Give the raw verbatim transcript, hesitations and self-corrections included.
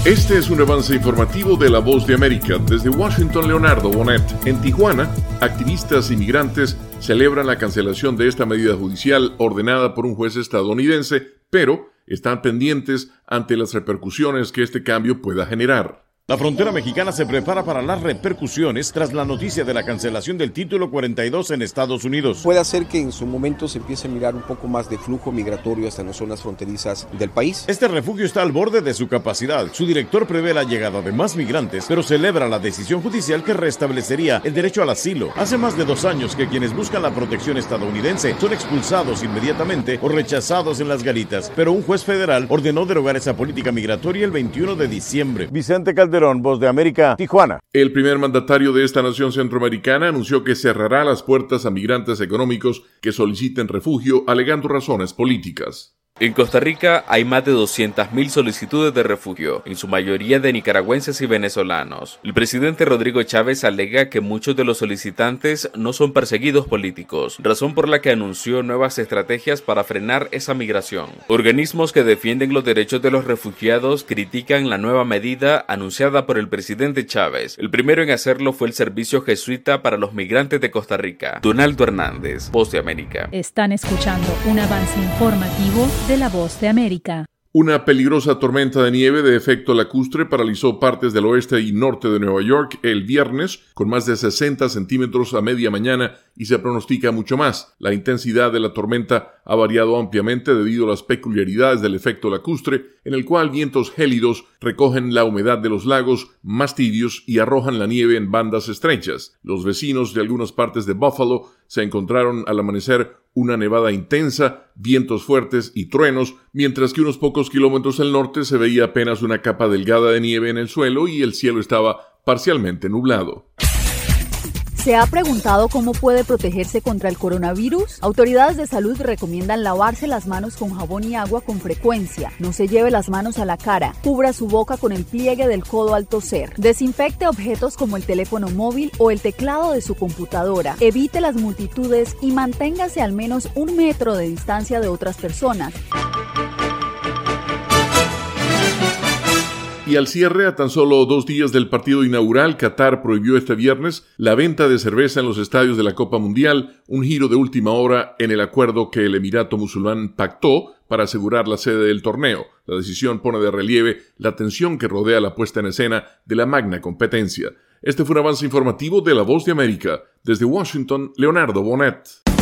Este es un avance informativo de La Voz de América. Desde Washington, Leonardo Bonet. En Tijuana, activistas y migrantes celebran la cancelación de esta medida judicial ordenada por un juez estadounidense, pero están pendientes ante las repercusiones que este cambio pueda generar. La frontera mexicana se prepara para las repercusiones tras la noticia de la cancelación del Título cuarenta y dos en Estados Unidos. Puede hacer que en su momento se empiece a mirar un poco más de flujo migratorio hasta las zonas fronterizas del país. Este refugio está al borde de su capacidad. Su director prevé la llegada de más migrantes, pero celebra la decisión judicial que restablecería el derecho al asilo. Hace más de dos años que quienes buscan la protección estadounidense son expulsados inmediatamente o rechazados en las garitas, pero un juez federal ordenó derogar esa política migratoria el veintiuno de diciembre. Vicente Calderón, Voz de América, Tijuana. El primer mandatario de esta nación centroamericana anunció que cerrará las puertas a migrantes económicos que soliciten refugio alegando razones políticas. En Costa Rica hay más de doscientas mil solicitudes de refugio, en su mayoría de nicaragüenses y venezolanos. El presidente Rodrigo Chávez alega que muchos de los solicitantes no son perseguidos políticos, razón por la que anunció nuevas estrategias para frenar esa migración. Organismos que defienden los derechos de los refugiados critican la nueva medida anunciada por el presidente Chávez. El primero en hacerlo fue el Servicio Jesuita para los Migrantes de Costa Rica. Donaldo Hernández, Voz de América. Están escuchando un avance informativo de La Voz de América. Una peligrosa tormenta de nieve de efecto lacustre paralizó partes del oeste y norte de Nueva York el viernes, con más de sesenta centímetros a media mañana, y se pronostica mucho más. La intensidad de la tormenta ha variado ampliamente debido a las peculiaridades del efecto lacustre, en el cual vientos gélidos recogen la humedad de los lagos más tibios y arrojan la nieve en bandas estrechas. Los vecinos de algunas partes de Buffalo se encontraron al amanecer una nevada intensa, vientos fuertes y truenos, mientras que unos pocos kilómetros al norte se veía apenas una capa delgada de nieve en el suelo y el cielo estaba parcialmente nublado. ¿Se ha preguntado cómo puede protegerse contra el coronavirus? Autoridades de salud recomiendan lavarse las manos con jabón y agua con frecuencia. No se lleve las manos a la cara. Cubra su boca con el pliegue del codo al toser. Desinfecte objetos como el teléfono móvil o el teclado de su computadora. Evite las multitudes y manténgase al menos un metro de distancia de otras personas. Y al cierre, a tan solo dos días del partido inaugural, Qatar prohibió este viernes la venta de cerveza en los estadios de la Copa Mundial, un giro de última hora en el acuerdo que el Emirato Musulmán pactó para asegurar la sede del torneo. La decisión pone de relieve la tensión que rodea la puesta en escena de la magna competencia. Este fue un avance informativo de La Voz de América. Desde Washington, Leonardo Bonet.